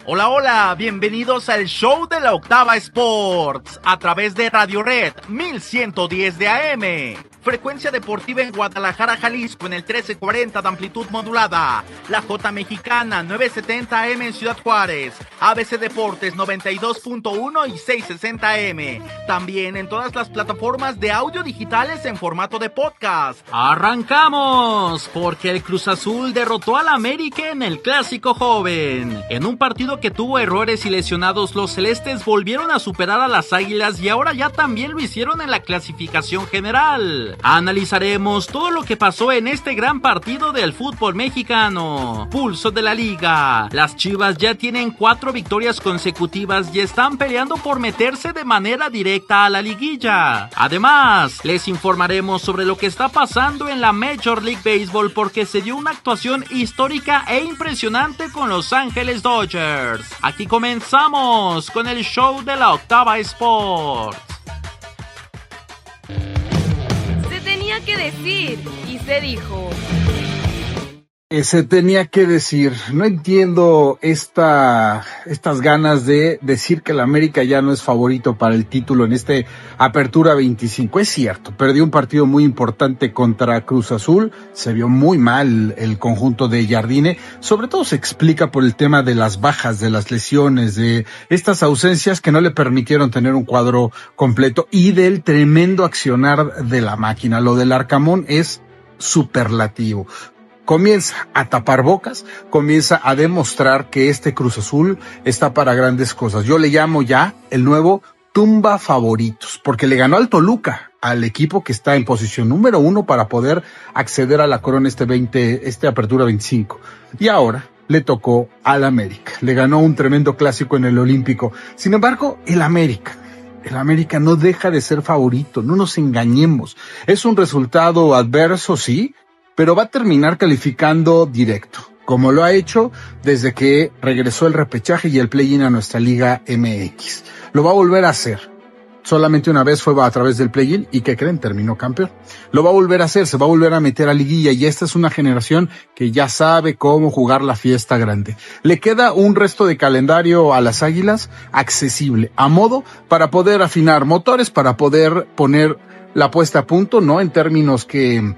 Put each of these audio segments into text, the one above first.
Hola, hola, bienvenidos al show de la Octava Sports a través de Radio Red 1110 de AM. Frecuencia deportiva en Guadalajara, Jalisco en el 1340 de amplitud modulada. La J Mexicana 970 AM en Ciudad Juárez. ABC Deportes 92.1 y 660 AM. También en todas las plataformas de audio digitales en formato de podcast. ¡Arrancamos! Porque el Cruz Azul derrotó al América en el Clásico Joven. En un partido que tuvo errores y lesionados, los celestes volvieron a superar a las Águilas y ahora ya también lo hicieron en la clasificación general. Analizaremos todo lo que pasó en este gran partido del fútbol mexicano. Pulso de la liga. Las Chivas ya tienen 4 victorias consecutivas y están peleando por meterse de manera directa a la liguilla. Además, les informaremos sobre lo que está pasando en la Major League Baseball porque se dio una actuación histórica e impresionante con Los Ángeles Dodgers. Aquí comenzamos con el show de la Octava Sports. Que decir y se dijo. Se tenía que decir. No entiendo estas ganas de decir que el América ya no es favorito para el título en este Apertura 25. Es cierto, perdió un partido muy importante contra Cruz Azul, se vio muy mal el conjunto de Jardine, sobre todo se explica por el tema de las bajas, de las lesiones, de estas ausencias que no le permitieron tener un cuadro completo y del tremendo accionar de la máquina. Lo del Arcamón es superlativo. Comienza a tapar bocas, comienza a demostrar que este Cruz Azul está para grandes cosas. Yo le llamo ya el nuevo tumba favoritos, porque le ganó al Toluca, al equipo que está en posición número 1 para poder acceder a la corona este Apertura 25. Y ahora le tocó al América. Le ganó un tremendo clásico en el Olímpico. Sin embargo, el América no deja de ser favorito, no nos engañemos. Es un resultado adverso, sí, pero va a terminar calificando directo, como lo ha hecho desde que regresó el repechaje y el play-in a nuestra Liga MX. Lo va a volver a hacer. Solamente una vez fue a través del play-in y ¿qué creen? Terminó campeón. Lo va a volver a hacer, se va a volver a meter a liguilla y esta es una generación que ya sabe cómo jugar la fiesta grande. Le queda un resto de calendario a las Águilas accesible, a modo para poder afinar motores, para poder poner la puesta a punto, ¿no? En términos que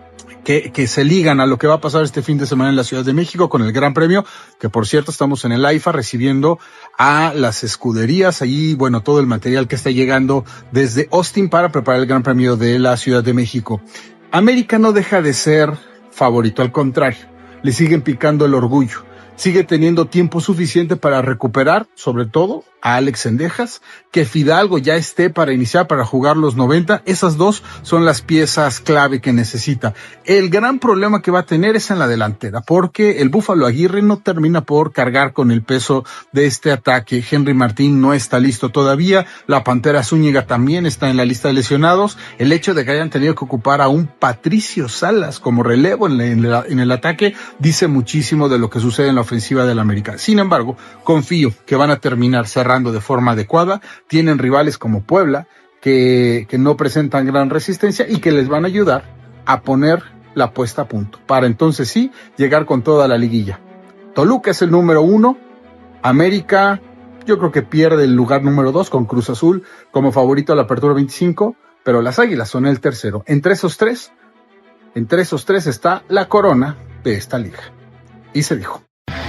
se ligan a lo que va a pasar este fin de semana en la Ciudad de México con el Gran Premio, que por cierto estamos en el AIFA recibiendo a las escuderías, ahí bueno, todo el material que está llegando desde Austin para preparar el Gran Premio de la Ciudad de México. América no deja de ser favorito, al contrario, le siguen picando el orgullo, sigue teniendo tiempo suficiente para recuperar, sobre todo a Alex Cendejas, que Fidalgo ya esté para iniciar, para jugar los 90, esas dos son las piezas clave que necesita. El gran problema que va a tener es en la delantera, porque el Búfalo Aguirre no termina por cargar con el peso de este ataque. Henry Martín no está listo todavía, la Pantera Zúñiga también está en la lista de lesionados. El hecho de que hayan tenido que ocupar a un Patricio Salas como relevo en el ataque dice muchísimo de lo que sucede en la ofensiva del América. Sin embargo, confío que van a terminar cerrando de forma adecuada. Tienen rivales como Puebla que no presentan gran resistencia y que les van a ayudar a poner la puesta a punto para entonces sí llegar con toda la liguilla. Toluca es el número 1, América yo creo que pierde el lugar número 2 con Cruz Azul como favorito a la Apertura 25, pero las Águilas son el tercero. Entre esos tres está la corona de esta liga. Y se dijo.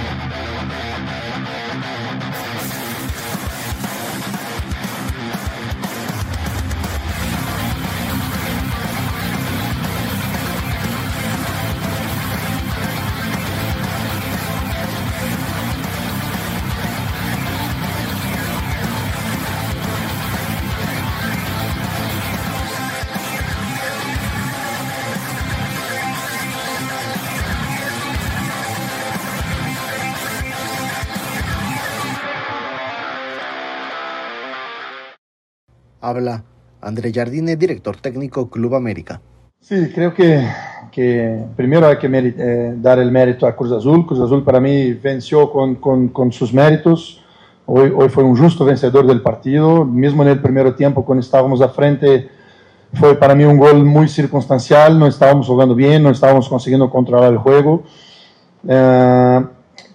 Habla André Jardine, director técnico Club América. Sí, creo que primero hay que dar el mérito a Cruz Azul. Cruz Azul para mí venció con sus méritos. Hoy fue un justo vencedor del partido. Mismo en el primer tiempo, cuando estábamos a frente, fue para mí un gol muy circunstancial. No estábamos jugando bien, no estábamos consiguiendo controlar el juego.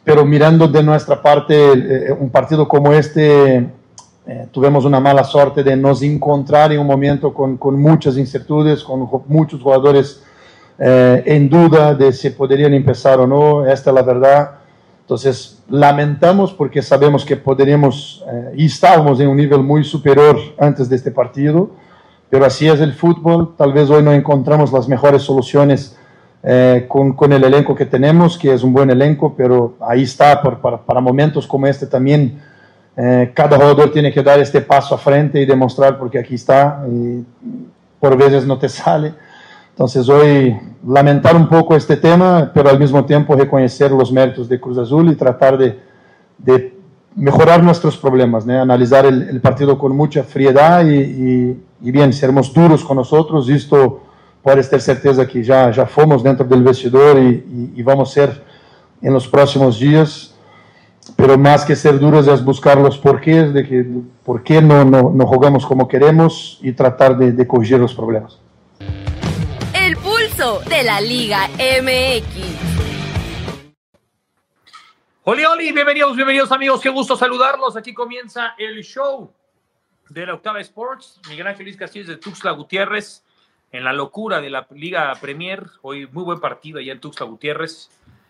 pero mirando de nuestra parte un partido como este, tuvimos una mala suerte de nos encontrar en un momento con muchas incertidumbres, con muchos jugadores en duda de si podrían empezar o no. Esta es la verdad. Entonces lamentamos porque sabemos que podríamos y estábamos en un nivel muy superior antes de este partido, pero así es el fútbol. Tal vez hoy no encontramos las mejores soluciones con el elenco que tenemos, que es un buen elenco, pero ahí está, para momentos como este también, cada jugador tiene que dar este paso a frente y demostrar porque aquí está, y por veces no te sale. Entonces hoy lamentar un poco este tema, pero al mismo tiempo reconocer los méritos de Cruz Azul y tratar de mejorar nuestros problemas, ¿no? Analizar el partido con mucha frialdad y bien, seremos duros con nosotros. Esto puedes ter certeza que ya fomos dentro del vestidor y vamos a ser en los próximos días, pero más que ser duros es buscar los porqués de que por qué no jugamos como queremos y tratar de corregir los problemas. El pulso de la Liga MX. Oli, bienvenidos amigos, qué gusto saludarlos. Aquí comienza el show de la Octava Sports. Miguel Ángel Luis Castillo de Tuxtla Gutiérrez, en la locura de la Liga Premier. Hoy muy buen partido allá en Tuxtla Gutiérrez.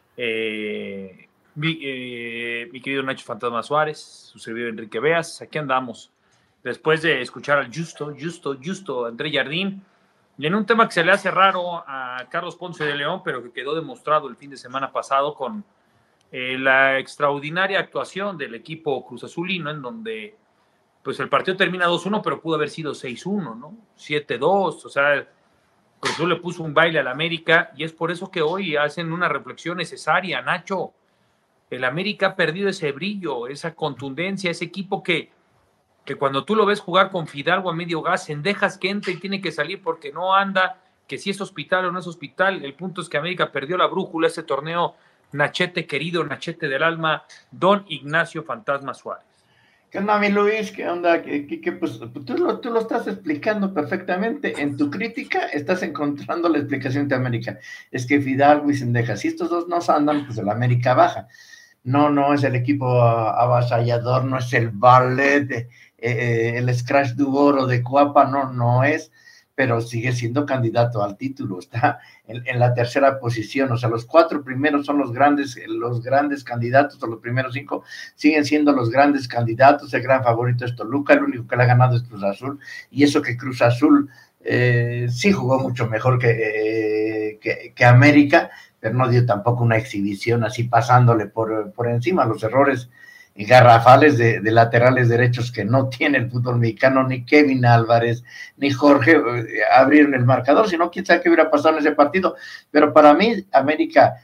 Mi querido Nacho Fantasma Suárez, su servidor Enrique Beas, aquí andamos. Después de escuchar al Justo André Jardín, y en un tema que se le hace raro a Carlos Ponce de León, pero que quedó demostrado el fin de semana pasado con la extraordinaria actuación del equipo Cruz Azulino, en donde pues el partido termina 2-1, pero pudo haber sido 6-1, ¿no? 7-2, o sea, Cruz Azul le puso un baile al América, y es por eso que hoy hacen una reflexión necesaria, Nacho. El América ha perdido ese brillo, esa contundencia, ese equipo que cuando tú lo ves jugar con Fidalgo a medio gas, dejas que entre y tiene que salir porque no anda, que si es hospital o no es hospital. El punto es que América perdió la brújula ese torneo. Nachete querido, Nachete del alma, don Ignacio Fantasma Suárez. ¿Qué onda, mi Luis? ¿Qué onda? Pues, tú lo estás explicando perfectamente. En tu crítica estás encontrando la explicación de América. Es que Fidalgo y Cendejas, si estos dos no andan, pues el América baja. No es el equipo avasallador, no es el ballet, el Scratch du Oro de Cuapa, no es, pero sigue siendo candidato al título, está en la tercera posición. O sea, los 4 primeros son los grandes candidatos, o los primeros 5 siguen siendo los grandes candidatos. El gran favorito es Toluca, el único que le ha ganado es Cruz Azul, y eso que Cruz Azul sí jugó mucho mejor que América, pero no dio tampoco una exhibición así pasándole por encima. Los errores garrafales de laterales derechos que no tiene el fútbol mexicano, ni Kevin Álvarez, ni Jorge abrieron el marcador, sino quién sabe qué hubiera pasado en ese partido. Pero para mí, América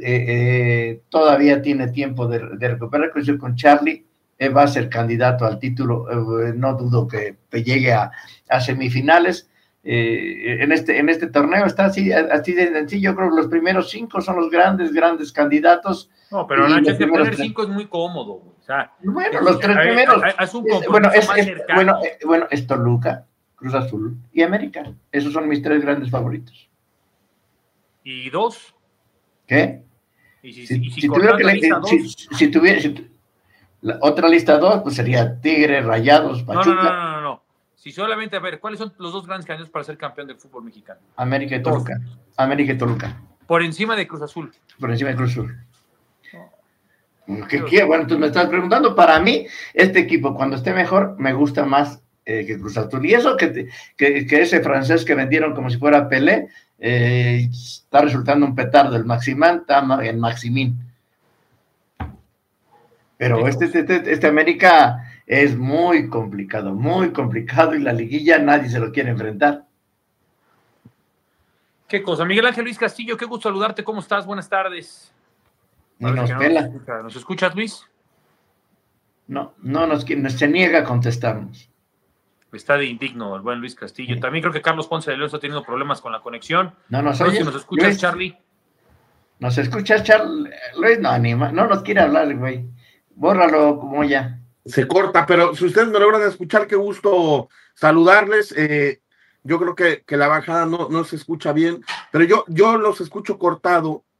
todavía tiene tiempo de recuperar. Creo que con Charlie va a ser candidato al título, no dudo que llegue a semifinales. En este torneo está así de sencillo. Yo creo que los primeros 5 son los grandes candidatos. No, pero Nacho, que poner 5 es muy cómodo. O sea, bueno, los 3 primeros. Es Toluca, Cruz Azul y América. Esos son mis 3 grandes favoritos. ¿Y 2? ¿Qué? Si tuviera que la otra lista 2, pues sería Tigres, Rayados, Pachuca. No. Si solamente, a ver, ¿cuáles son los 2 grandes candidatos para ser campeón del fútbol mexicano? América y Toluca. Por encima de Cruz Azul. Por encima de Cruz Azul. ¿Qué? Bueno, tú me estás preguntando. Para mí, este equipo, cuando esté mejor, me gusta más que Cruz Azul. Y eso que ese francés que vendieron como si fuera Pelé, está resultando un petardo. El Maximán está en Maximín. Pero este América es muy complicado, y la liguilla nadie se lo quiere enfrentar. Qué cosa. Miguel Ángel Luis Castillo, qué gusto saludarte. ¿Cómo estás? Buenas tardes. Nos pela. ¿Nos escuchas, Luis? No, se niega a contestarnos. Está de indigno el buen Luis Castillo. Sí. También creo que Carlos Ponce de León está teniendo problemas con la conexión. No nos oyes. Si nos escuchas, Luis, Charlie. ¿Nos escuchas, Charlie? Luis no anima, no nos quiere hablar, güey. Bórralo como ya. Se corta, pero si ustedes me logran escuchar, qué gusto saludarles. Yo creo que la bajada no se escucha bien, pero yo los escucho cortado,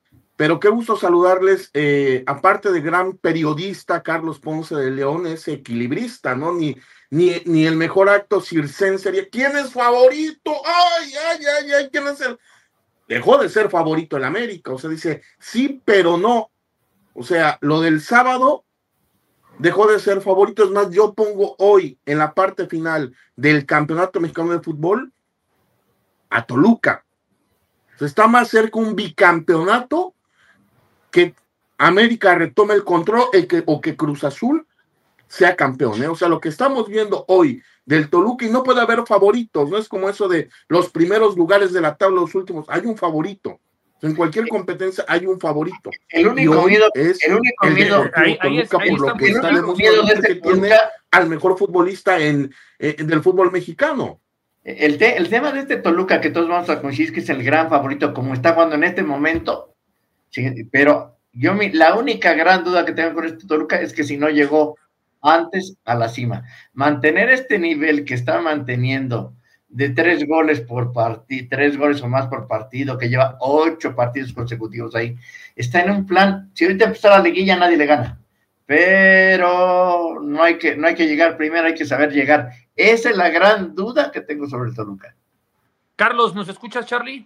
pero qué gusto saludarles. Aparte de gran periodista, Carlos Ponce de León es equilibrista, ¿no? Ni el mejor acto circense sería. ¿Quién es favorito? ¡Ay! ¿Quién es el...? Dejó de ser favorito el América, o sea, dice, sí, pero no. O sea, lo del sábado dejó de ser favorito. Es más, yo pongo hoy en la parte final del Campeonato Mexicano de Fútbol a Toluca. O sea, está más cerca un bicampeonato que América retome el control o que Cruz Azul sea campeón, ¿eh? O sea, lo que estamos viendo hoy del Toluca, y no puede haber favoritos, no es como eso de los primeros lugares de la tabla, los últimos, hay un favorito. En cualquier competencia hay un favorito. El único miedo es el único miedo Toluca, por lo que está demostrando que tiene al mejor futbolista del fútbol mexicano. El tema de este Toluca, que todos vamos a coincidir que es el gran favorito, como está jugando en este momento, sí, pero la única gran duda que tengo con este Toluca es que si no llegó antes a la cima, mantener este nivel que está manteniendo de 3 goles por partido, 3 goles o más por partido, que lleva 8 partidos consecutivos ahí, está en un plan. Si ahorita empezó la liguilla nadie le gana, pero no hay que llegar primero, hay que saber llegar. Esa es la gran duda que tengo sobre el Toluca. Carlos, ¿nos escuchas, Charlie?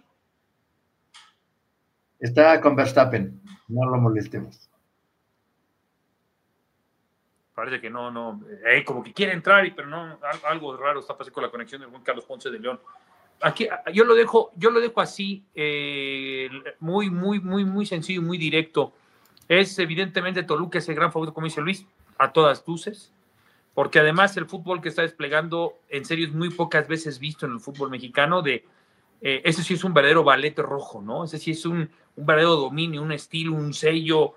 Está con Verstappen, no lo molestemos. Parece que no, como que quiere entrar, pero no, algo raro está pasando con la conexión del buen Carlos Ponce de León. Aquí yo lo dejo así, muy sencillo, muy directo. Es evidentemente Toluca es el gran favorito, como dice Luis, a todas luces, porque además el fútbol que está desplegando en serio es muy pocas veces visto en el fútbol mexicano. Ese sí es un verdadero ballet rojo, ¿no? Ese sí es un verdadero dominio, un estilo, un sello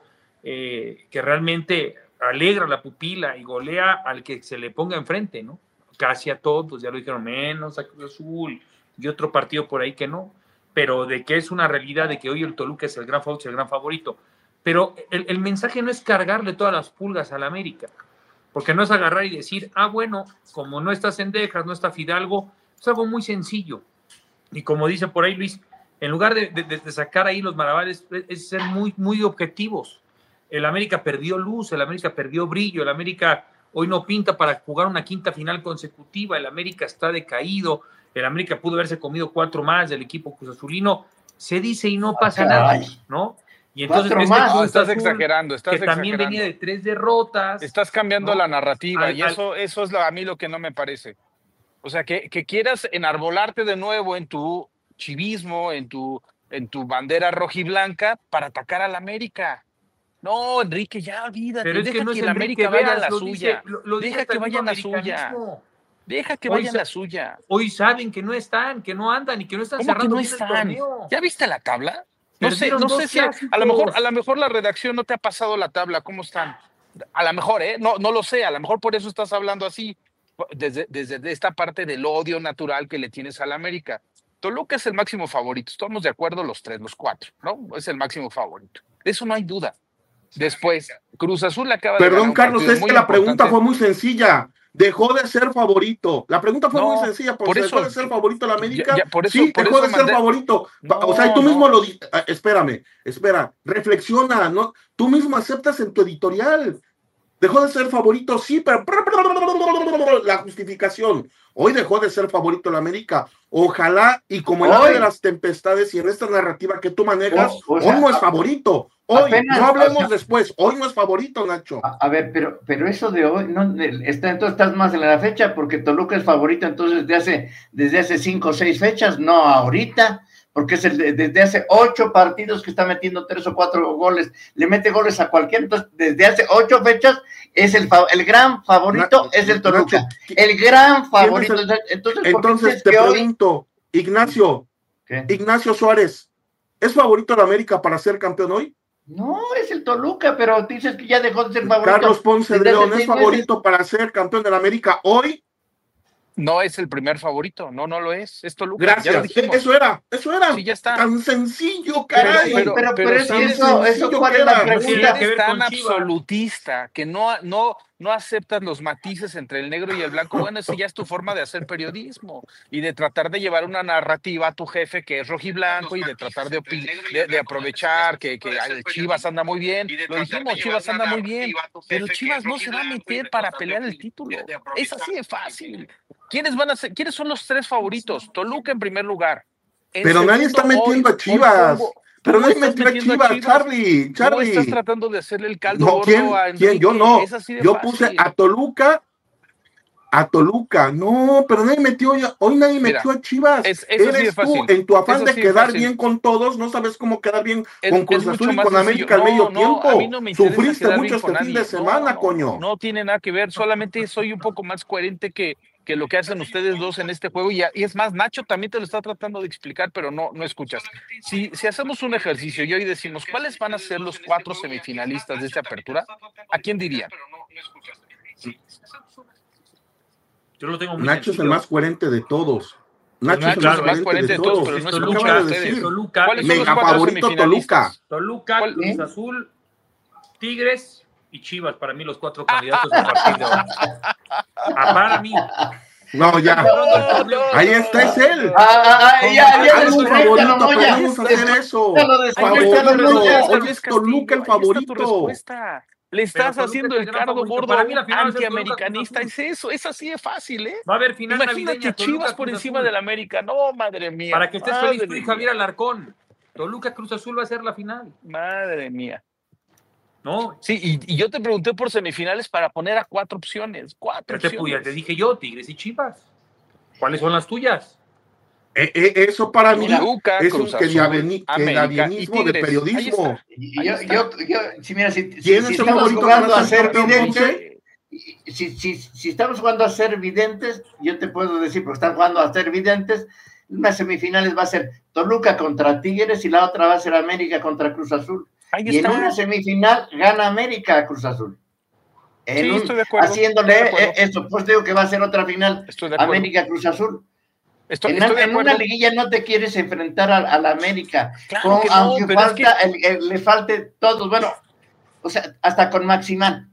que realmente alegra la pupila y golea al que se le ponga enfrente, ¿no? Casi a todos, ya lo dijeron, menos a Cruz Azul y otro partido por ahí que no, pero de que es una realidad de que hoy el Toluca es el gran favorito. Pero el mensaje no es cargarle todas las pulgas a la América, porque no es agarrar y decir, bueno, como no está Cendejas, no está Fidalgo, es algo muy sencillo. Y como dice por ahí Luis, en lugar de sacar ahí los malabares, es ser muy objetivos. El América perdió luz, el América perdió brillo, el América hoy no pinta para jugar una quinta final consecutiva, el América está decaído, el América pudo haberse comido 4 más del equipo cruzazulino, se dice y no pasa nada, ¿no? Y entonces estás exagerando, también venía de 3 derrotas. Estás cambiando, ¿no?, la narrativa, y eso es a mí lo que no me parece. O sea, que quieras enarbolarte de nuevo en tu chivismo, en tu bandera rojiblanca para atacar al América. No, Enrique, ya olvídate. Pero es deja que no es el América vaya a la suya. Deja que vaya a la suya. Deja que vaya a la suya. Hoy saben que no están, que no andan y que no están cerrando el torneo. ¿Ya viste la tabla? No sé si a lo mejor la redacción no te ha pasado la tabla. ¿Cómo están? A lo mejor, no lo sé. A lo mejor por eso estás hablando así. Desde esta parte del odio natural que le tienes al América. Toluca es el máximo favorito. Estamos de acuerdo los 4, ¿no? Es el máximo favorito. De eso no hay duda. Después, Cruz Azul acaba de... Perdón, Carlos, es que la pregunta fue muy sencilla. Dejó de ser favorito. La pregunta fue muy sencilla. Por eso, ¿dejó de ser favorito la América? Sí, dejó de ser favorito. O sea, y tú mismo lo... Espera, reflexiona, ¿no? Tú mismo aceptas en tu editorial. Dejó de ser favorito, sí, pero la justificación. Hoy dejó de ser favorito la América. Ojalá, y como el ave de las tempestades y en esta narrativa que tú manejas, hoy no es favorito. Hoy, no hablemos después. Hoy no es favorito, Nacho. A ver, pero eso de hoy, no, entonces estás más en la fecha, porque Toluca es favorito, entonces desde hace 5 o 6 fechas, no ahorita, porque es desde hace 8 partidos que está metiendo 3 o 4 goles, le mete goles a cualquiera, entonces desde hace 8 fechas es el gran favorito, es el Toluca. Nacho, el gran favorito. Entonces te pregunto, Ignacio Suárez, ¿es favorito de América para ser campeón hoy? No, es el Toluca, pero dices que ya dejó de ser favorito. Carlos Ponce de León, ¿es favorito para ser campeón de la América hoy? No es el primer favorito, no lo es Toluca. Gracias, eso era. Sí, ya está. Tan sencillo, caray. Pero es eso ¿cuál es la pregunta? Es tan absolutista que no no aceptas los matices entre el negro y el blanco, bueno, esa ya es tu forma de hacer periodismo y de tratar de llevar una narrativa a tu jefe que es rojiblanco y de tratar de aprovechar que Chivas anda muy bien. Lo dijimos, Chivas anda muy bien, pero Chivas no se va a meter para pelear el título. Es así de fácil. ¿Quiénes son los 3 favoritos? Toluca en primer lugar. Pero nadie está metiendo a Chivas. Pero nadie metió a Chivas, Charlie. ¿Cómo estás tratando de hacerle el caldo gordo a Enrique? ¿Quién? Yo no. Yo fácil. Puse a Toluca. No, pero nadie metió a Chivas. Eres tú, en tu afán de quedar bien con todos, no sabes cómo quedar bien con Cruz Azul y con América al medio tiempo. Sufriste mucho este fin de semana, coño. No tiene nada que ver, solamente soy un poco más coherente que lo que hacen ustedes dos en este juego, y es más, Nacho también te lo está tratando de explicar, pero no escuchas. Si hacemos un ejercicio y hoy decimos, ¿cuáles van a ser los 4 semifinalistas de esta apertura? ¿A quién dirían? Yo lo tengo muy Nacho sencillo. es el más coherente de todos. Nacho es el más coherente de todos, pero no escuchan a ustedes. Toluca, ¿Cuáles son los 4 favorito semifinalistas? Toluca, Cruz Azul, Tigres y Chivas, para mí los 4 candidatos a partir de ahora. Para mí. No, ya. Ahí está, es él. Ya es un favorito, podemos hacer eso. Toluca el favorito. Le estás haciendo el cardo gordo antiamericanista. Es eso, es así de fácil, ¿eh? Va a haber final Imagínate navideña, Chivas por encima del América. No, madre mía. Para que estés feliz tú y Javier Alarcón. Toluca Cruz Azul va a ser la final. Madre mía. ¿No? Sí, y yo te pregunté por semifinales para poner a 4 opciones. 4 opciones. Ya te dije yo, Tigres y Chivas. ¿Cuáles son las tuyas? Eso para mí es un quedianismo de periodismo. Si estamos jugando a ser videntes, si estamos jugando a ser videntes, yo te puedo decir, porque están jugando a ser videntes, unas semifinales va a ser Toluca contra Tigres y la otra va a ser América contra Cruz Azul. Y en una semifinal gana América a Cruz Azul. Estoy de acuerdo. Haciéndole eso, pues digo que va a ser otra final América Cruz Azul. En una liguilla no te quieres enfrentar a la América, claro aunque le falte todos, bueno, o sea, hasta con Maximán.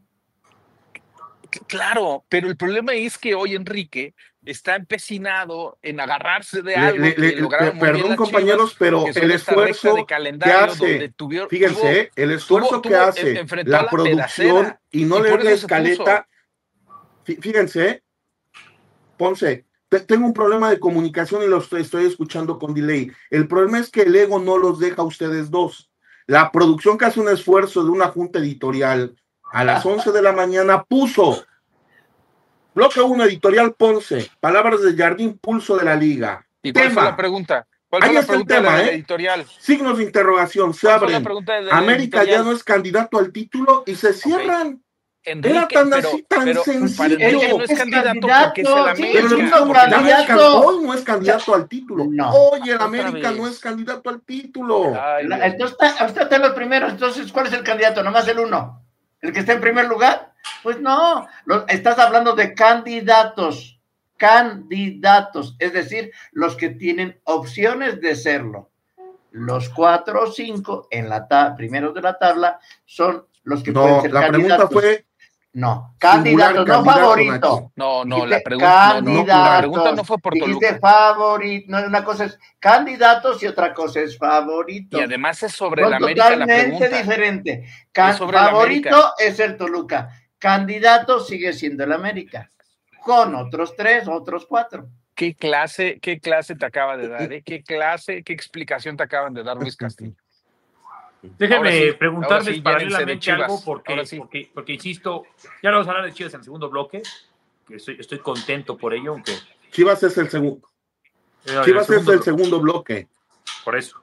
Claro, pero el problema es que hoy Enrique está empecinado en agarrarse de algo que lograron muy bien perdón, las compañeros, Chivas, pero el esfuerzo que hace, fíjense, el esfuerzo que hace la producción y no leer la escaleta, fíjense, Ponce, tengo un problema de comunicación y lo estoy escuchando con delay. El problema es que el ego no los deja a ustedes dos. La producción que hace un esfuerzo de una junta editorial a las 11 de la mañana puso bloque 1, editorial Ponce, palabras de Jardín, pulso de la liga. ¿Y cuál fue la pregunta? ¿Cuál fue Ahí la está el pregunta tema, de la editorial? Signos de interrogación, se abren. América ya no es candidato al título y se cierran. Enrique, era tan así, tan sencillo. Enrique no es candidato porque es el América. Hoy no es candidato al título. No. Hoy el América no es candidato al título. Entonces está los primeros. Entonces, ¿cuál es el candidato? Nomás el uno. ¿El que está en primer lugar? Pues no. Estás hablando de candidatos. Candidatos. Es decir, los que tienen opciones de serlo. Los 4 o 5 en primeros de la tabla son los que pueden ser candidatos. La pregunta fue... No, candidato, no favorito. No, la pregunta no fue por Toluca. Dice favorito, no, una cosa es candidatos y otra cosa es favorito. Y además es sobre la América la pregunta. Totalmente diferente. Favorito es el Toluca. Candidato sigue siendo el América. Con otros 3, otros 4. ¿Qué clase te acaba de dar? ¿Qué explicación te acaban de dar, Luis Castillo? Déjenme preguntarles paralelamente algo, porque insisto, ya vamos a hablar de Chivas en el segundo bloque, que estoy contento por ello, aunque... Chivas es el segundo. Chivas es el segundo bloque. Por eso.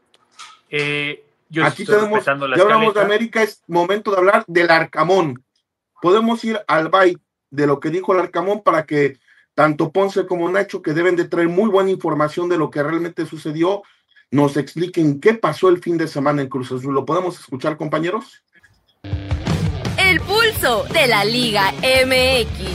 Aquí tenemos, ya hablamos de América, es momento de hablar del Arcamón. Podemos ir al byte de lo que dijo el Arcamón para que tanto Ponce como Nacho, que deben de traer muy buena información de lo que realmente sucedió, nos expliquen qué pasó el fin de semana en Cruz Azul. ¿Lo podemos escuchar, compañeros? El pulso de la Liga MX.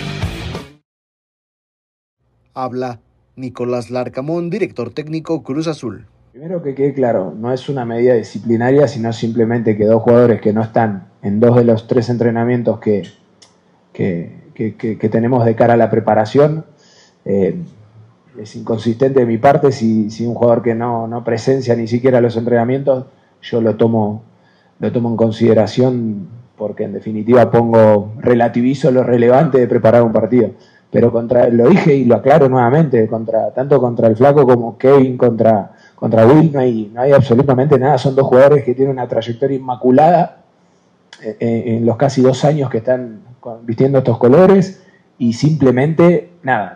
Habla Nicolás Larcamón, director técnico Cruz Azul. Primero que quede claro, no es una medida disciplinaria, sino simplemente que 2 jugadores que no están en 2 de los 3 entrenamientos que que tenemos de cara a la preparación. Es inconsistente de mi parte si un jugador que no presencia ni siquiera los entrenamientos, yo lo tomo en consideración, porque en definitiva relativizo lo relevante de preparar un partido. Pero lo dije y lo aclaro nuevamente, tanto contra el Flaco como Kevin, contra Will, no hay absolutamente nada. Son dos jugadores que tienen una trayectoria inmaculada en los casi 2 años que están vistiendo estos colores, y simplemente,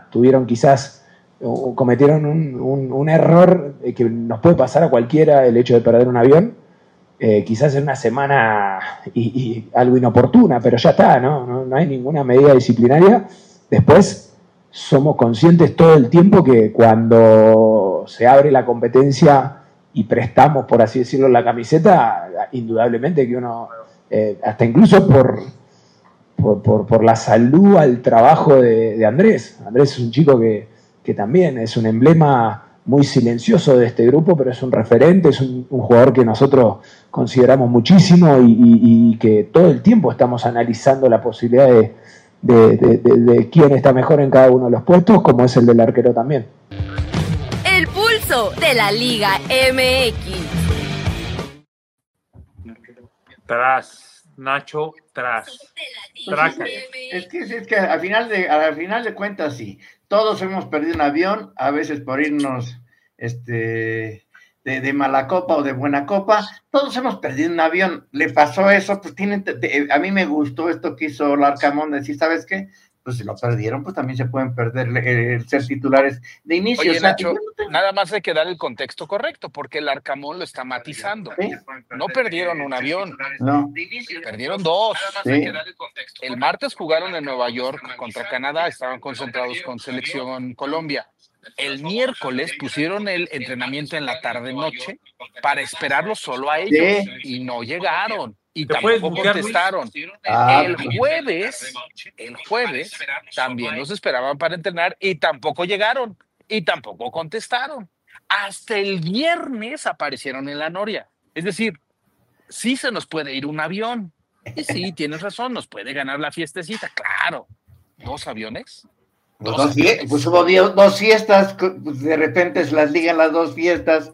cometieron un error que nos puede pasar a cualquiera, el hecho de perder un avión, quizás en una semana y algo inoportuna, pero ya está, no hay ninguna medida disciplinaria. Después somos conscientes todo el tiempo que cuando se abre la competencia y prestamos, por así decirlo, la camiseta, indudablemente que uno, hasta incluso por la salud al trabajo de Andrés. Andrés es un chico que también es un emblema muy silencioso de este grupo, pero es un referente, es un jugador que nosotros consideramos muchísimo y que todo el tiempo estamos analizando la posibilidad de quién está mejor en cada uno de los puestos, como es el del arquero también. El pulso de la Liga MX. Nacho, tras. Es que al final de cuentas, sí. Todos hemos perdido un avión, a veces por irnos de mala copa o de buena copa. Todos hemos perdido un avión. Le pasó eso, pues a mí me gustó esto que hizo Larcamón, decir, ¿sabes qué? Pues si lo perdieron, pues también se pueden perder el ser titulares de inicio. Oye, Nacho, nada más hay que dar el contexto correcto, porque el Larcamón lo está matizando. ¿Sí? No perdieron un avión, no. Perdieron 2. Sí. El martes jugaron en Nueva York contra Canadá, estaban concentrados con Selección Colombia. El miércoles pusieron el entrenamiento en la tarde-noche para esperarlo solo a ellos, y no llegaron. Y tampoco contestaron. El jueves también los esperaban para entrenar y tampoco llegaron y tampoco contestaron. Hasta el viernes aparecieron en la Noria. Es decir, sí se nos puede ir un avión. Y sí, tienes razón, nos puede ganar la fiestecita, claro. 2 aviones. Pues hubo 2 fiestas, de repente se las ligan las 2 fiestas.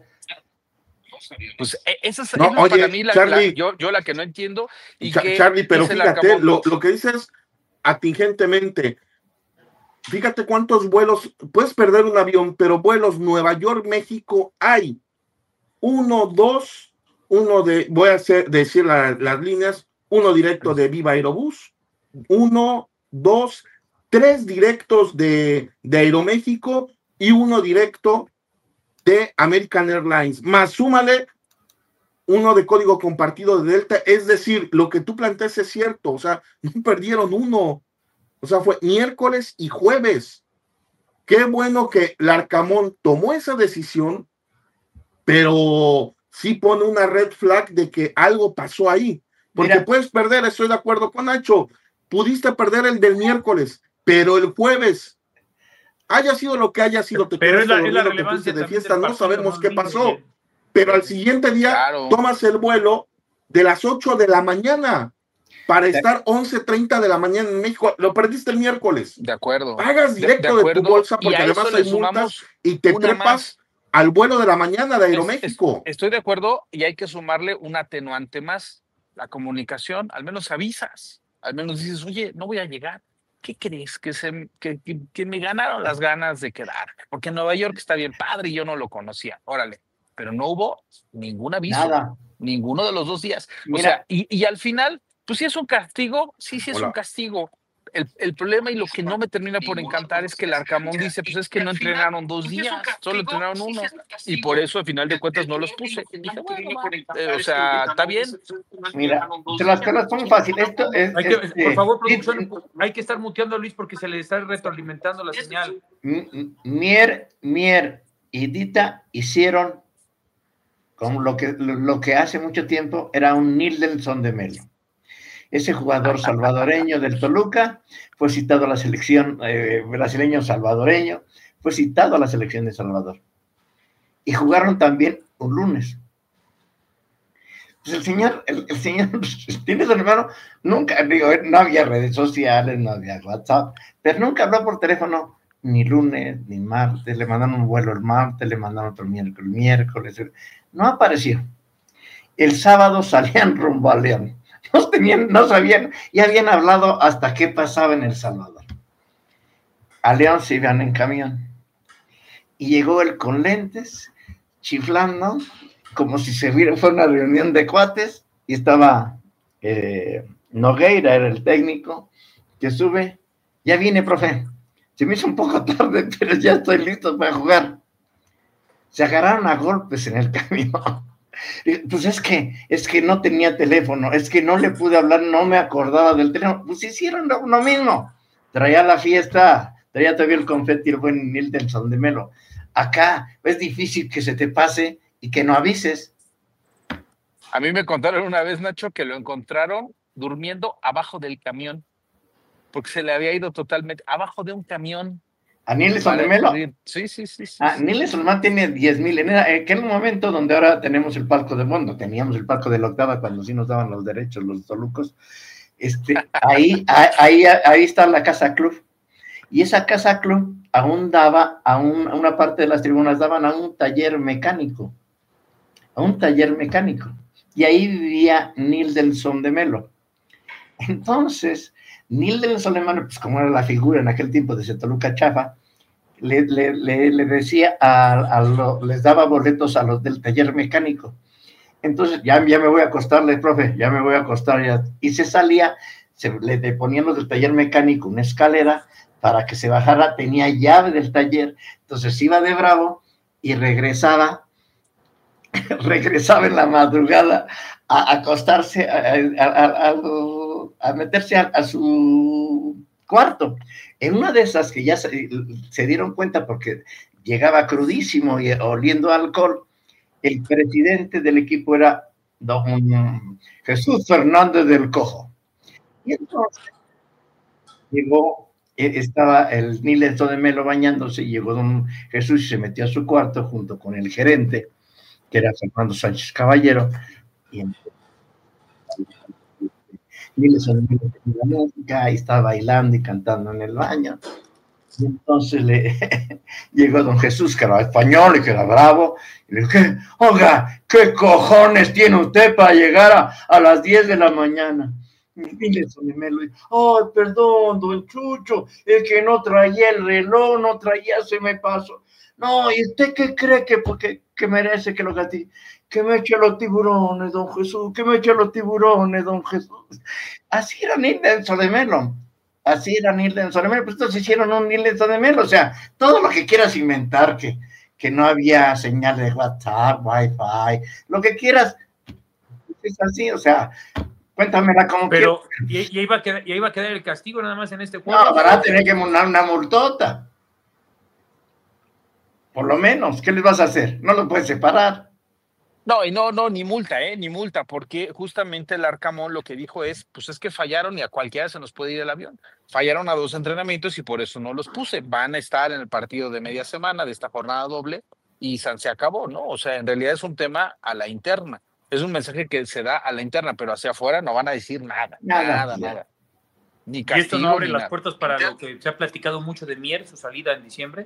Pues esa es para mí yo la que no entiendo. Charlie, pero fíjate, lo que dices atingentemente, fíjate cuántos vuelos, puedes perder un avión, pero vuelos Nueva York, México hay 1, 2, voy a decir las líneas, 1 directo de Viva Aerobús, 1, 2, 3 directos de Aeroméxico y 1 directo de American Airlines, más súmale 1 de código compartido de Delta. Es decir, lo que tú planteas es cierto, o sea, no perdieron 1, o sea, fue miércoles y jueves. Qué bueno que Larcamón tomó esa decisión, pero sí pone una red flag de que algo pasó ahí, porque puedes perder, estoy de acuerdo con Nacho, pudiste perder el del miércoles, pero el jueves, haya sido lo que haya sido, pero es la relevancia de fiesta, no sabemos qué pasó, pero al siguiente día tomas el vuelo de las 8 de la mañana para estar 11:30 de la mañana en México. Lo perdiste el miércoles. De acuerdo. Pagas directo de tu bolsa, porque además hay multas, y te trepas al vuelo de la mañana de Aeroméxico. Estoy de acuerdo, y hay que sumarle un atenuante más, la comunicación. Al menos avisas, al menos dices, oye, no voy a llegar. ¿Qué crees? Que me ganaron las ganas de quedar, porque en Nueva York está bien padre y yo no lo conocía, órale, pero no hubo ningún aviso, nada, ninguno de los 2 días. O sea, y al final, pues sí es un castigo, sí es un castigo. El problema y lo que no me termina por encantar es que el Larcamón dice, pues es que no entrenaron 2 días, solo entrenaron 1, y por eso al final de cuentas no los puse. Y dije, bueno, o sea, está bien. Mira, se las son fácil. Esto es, por favor, producción, hay que estar muteando a Luis porque se le está retroalimentando la señal. Mier y Dita hicieron como lo que hace mucho tiempo era un Nilson de Melo. Ese jugador salvadoreño del Toluca fue citado a la selección, brasileño salvadoreño, fue citado a la selección de Salvador. Y jugaron también un lunes. Pues el señor tiene su hermano, nunca, digo, no había redes sociales, no había WhatsApp, pero nunca habló por teléfono, ni lunes, ni martes, le mandaron un vuelo el martes, le mandaron otro miércoles, no apareció. El sábado salían rumbo a León, no sabían, y habían hablado hasta qué pasaba en El Salvador. A León se iban en camión, y llegó él con lentes, chiflando, como si fuera una reunión de cuates, y estaba Nogueira, era el técnico, que sube, ya viene, profe, se me hizo un poco tarde, pero ya estoy listo para jugar. Se agarraron a golpes en el camión. Pues es que no tenía teléfono, es que no le pude hablar, no me acordaba del teléfono. Pues hicieron lo mismo. Traía la fiesta, traía todavía el confeti, el buen Nilton de Melo. Acá es difícil que se te pase y que no avises. A mí me contaron una vez, Nacho, que lo encontraron durmiendo abajo del camión, porque se le había ido totalmente abajo de un camión. ¿A Nilson de Melo? Sí. Nilson tiene 10,000. En aquel momento donde ahora tenemos el palco de fondo, teníamos el palco de la octava cuando sí nos daban los derechos, los tolucos. Ahí está la casa club. Y esa casa club aún daba a una parte de las tribunas, daban a un taller mecánico. Y ahí vivía Nilson de Melo. Entonces, Nilson de Melo, pues como era la figura en aquel tiempo de ese Toluca chafa, le decía les daba boletos a los del taller mecánico. Entonces, ya me voy a acostarle, profe, ya me voy a acostar ya. Y se salía, le ponían los del taller mecánico una escalera para que se bajara, tenía llave del taller, entonces iba de bravo y regresaba en la madrugada a acostarse, a meterse a su cuarto. En una de esas que ya se dieron cuenta porque llegaba crudísimo y oliendo a alcohol, el presidente del equipo era don Jesús Fernández del Cojo. Y entonces estaba el Nilson de Melo bañándose, y llegó don Jesús y se metió a su cuarto junto con el gerente, que era Fernando Sánchez Caballero, y Nilson de Melo tenía la música y estaba bailando y cantando en el baño. Y entonces llegó don Jesús, que era español y que era bravo, y le dijo, oiga, ¿qué cojones tiene usted para llegar a las 10 de la mañana? Y Melo dijo, ay, perdón, don Chucho, es que no traía el reloj, no traía, se me pasó. No, ¿y usted qué cree que merece que lo castigue? Que me eche los tiburones, don Jesús, que me eche los tiburones, don Jesús. Así era Nilson de Melo. Pues entonces hicieron un Nilson de Melo. O sea, todo lo que quieras inventar, que no había señal de WhatsApp, Wi-Fi, lo que quieras, es así, o sea, cuéntamela como pero ya iba a quedar el castigo nada más en este juego. No, van a tener que montar una multota. Por lo menos, ¿qué les vas a hacer? No lo puedes separar. No, y no, ni multa, porque justamente el Arcamón lo que dijo es, pues es que fallaron y a cualquiera se nos puede ir el avión. Fallaron a 2 entrenamientos y por eso no los puse. Van a estar en el partido de media semana de esta jornada doble y se acabó, ¿no? O sea, en realidad es un tema a la interna. Es un mensaje que se da a la interna, pero hacia afuera no van a decir nada. Ni castigo, ¿Y esto no abre ni las nada. puertas para lo que se ha platicado mucho de Mier, su salida en diciembre?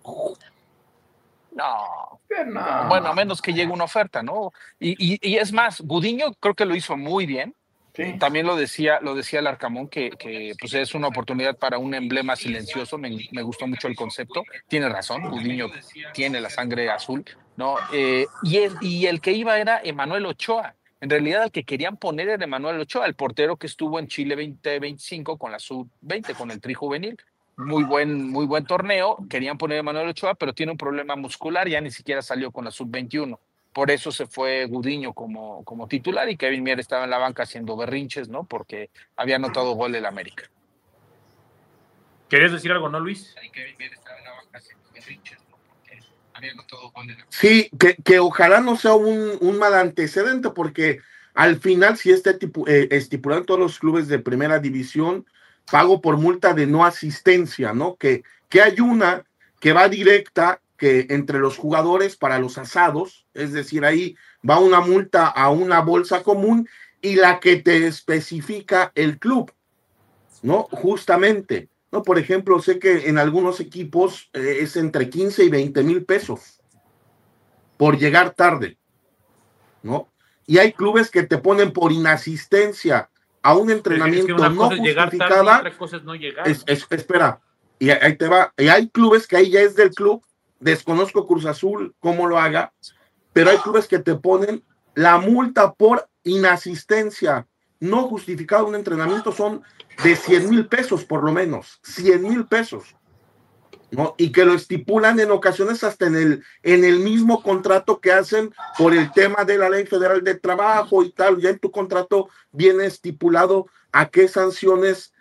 No. Bueno, a menos que llegue una oferta, ¿no? Y es más, Gudiño creo que lo hizo muy bien. Sí. También lo decía el Arcamón, que pues es una oportunidad para un emblema silencioso. Me gustó mucho el concepto. Tiene razón, Gudiño tiene la sangre azul, ¿no? Y el que iba era Emanuel Ochoa. En realidad el que querían poner era Emanuel Ochoa, el portero que estuvo en Chile 2025 con la sub-20, con el Tri Juvenil. Muy buen torneo. Querían poner a Emanuel Ochoa, pero tiene un problema muscular, ya ni siquiera salió con la sub-21. Por eso se fue Gudiño como titular y Kevin Mier estaba en la banca haciendo berrinches, ¿no? Porque había anotado gol del América. ¿Querías decir algo, no, Luis? Kevin Mier estaba en la banca haciendo berrinches, ¿no? Porque había anotado gol del América. Sí, que ojalá no sea un mal antecedente, porque al final, si estipulando todos los clubes de primera división, pago por multa de no asistencia, ¿no? Que hay una que va directa, que entre los jugadores para los asados, es decir, ahí va una multa a una bolsa común y la que te especifica el club, ¿no? Justamente, ¿no? Por ejemplo, sé que en algunos equipos es entre 15 y 20 mil pesos por llegar tarde, ¿no? Y hay clubes que te ponen por inasistencia a un entrenamiento no justificada. Otra cosa es no llegar. Espera, y ahí te va. Y hay clubes que ahí ya es del club. Desconozco Cruz Azul cómo lo haga, pero hay clubes que te ponen la multa por inasistencia no justificada a un entrenamiento, son de 100 mil pesos por lo menos, 100 mil pesos, ¿no? Y que lo estipulan en ocasiones hasta en el mismo contrato que hacen por el tema de la Ley Federal de Trabajo y tal. Ya en tu contrato viene estipulado a qué sanciones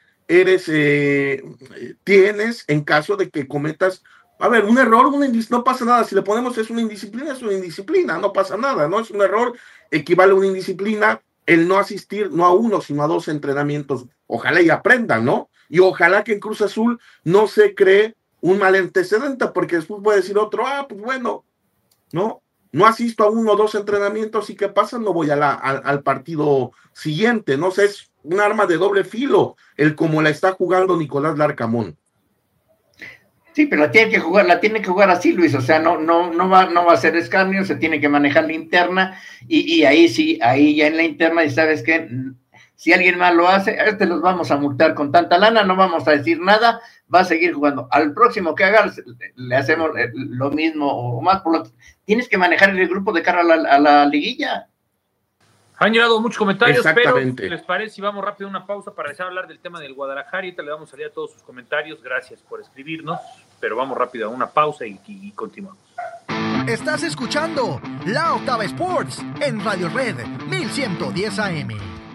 tienes en caso de que cometas, a ver, un error, no pasa nada. Si le ponemos es una indisciplina, no pasa nada, ¿no? Es un error, equivale a una indisciplina el no asistir no a uno, sino a 2 entrenamientos. Ojalá y aprendan, ¿no? Y ojalá que en Cruz Azul no se cree un mal antecedente, porque después puede decir otro, pues bueno, no asisto a 1 o 2 entrenamientos y ¿qué pasa? No voy al partido siguiente, no sé, es un arma de doble filo, como la está jugando Nicolás Larcamón. Sí, pero la tiene que jugar así, Luis, o sea, no va a ser escarnio, se tiene que manejar la interna, y ahí sí, ahí ya en la interna, y sabes que si alguien más lo hace, a los vamos a multar con tanta lana, no vamos a decir nada, va a seguir jugando. Al próximo que haga, le hacemos lo mismo o más, tienes que manejar el grupo de cara a la liguilla. Han llegado muchos comentarios, pero ¿les parece si vamos rápido a una pausa para empezar a hablar del tema del Guadalajara? Y ahorita le vamos a salir a todos sus comentarios. Gracias por escribirnos, pero vamos rápido a una pausa y continuamos. Estás escuchando La Octava Sports en Radio Red 1110 AM.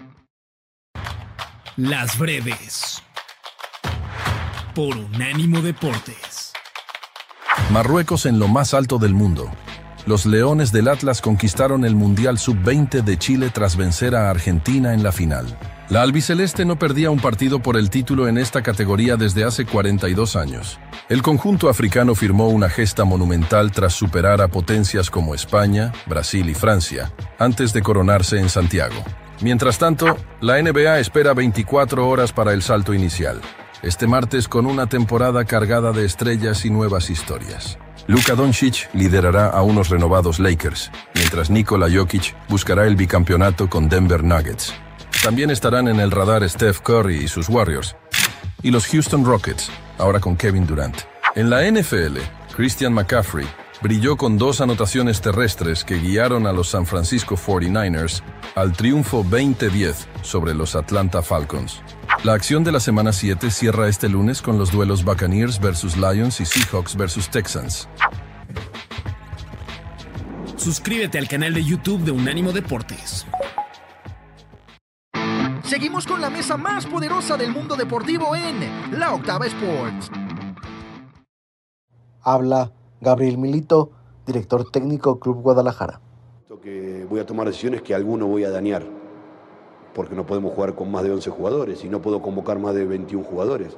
Las breves por Unánimo Deportes. Marruecos en lo más alto del mundo. Los Leones del Atlas conquistaron el Mundial Sub-20 de Chile tras vencer a Argentina en la final. La albiceleste no perdía un partido por el título en esta categoría desde hace 42 años. El conjunto africano firmó una gesta monumental tras superar a potencias como España, Brasil y Francia, antes de coronarse en Santiago. Mientras tanto, la NBA espera 24 horas para el salto inicial. Este martes con una temporada cargada de estrellas y nuevas historias. Luka Doncic liderará a unos renovados Lakers, mientras Nikola Jokic buscará el bicampeonato con Denver Nuggets. También estarán en el radar Steph Curry y sus Warriors, y los Houston Rockets, ahora con Kevin Durant. En la NFL, Christian McCaffrey brilló con 2 anotaciones terrestres que guiaron a los San Francisco 49ers al triunfo 20-10 sobre los Atlanta Falcons. La acción de la semana 7 cierra este lunes con los duelos Buccaneers versus Lions y Seahawks versus Texans. Suscríbete al canal de YouTube de Unánimo Deportes. Seguimos con la mesa más poderosa del mundo deportivo en La Octava Sports. Habla Gabriel Milito, director técnico Club Guadalajara. Que voy a tomar decisiones que alguno voy a dañar, porque no podemos jugar con más de 11 jugadores y no puedo convocar más de 21 jugadores.